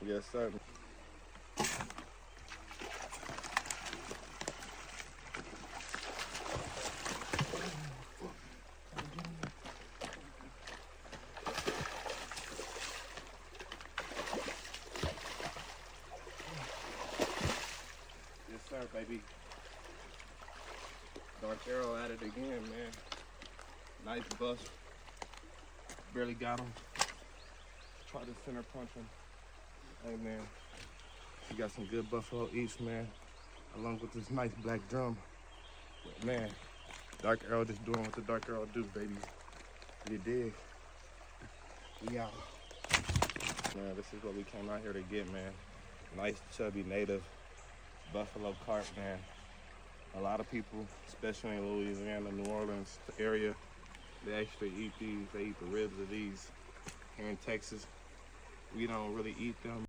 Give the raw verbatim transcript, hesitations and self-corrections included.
Yes, sir. Yes, sir, baby. Dark Arrow at it again, man. Nice bust. Barely got him. Try to center punch him. Hey, man. You got some good Buffalo Eats, man. Along with this nice black drum. But, man, Dark Arrow just doing what the Dark Arrow do, baby. You dig? Yeah. Man, this is what we came out here to get, man. Nice, chubby, native buffalo carp, man. A lot of people, especially in Louisiana, New Orleans area, they actually eat these. They eat the ribs of these. Here in Texas, we don't really eat them.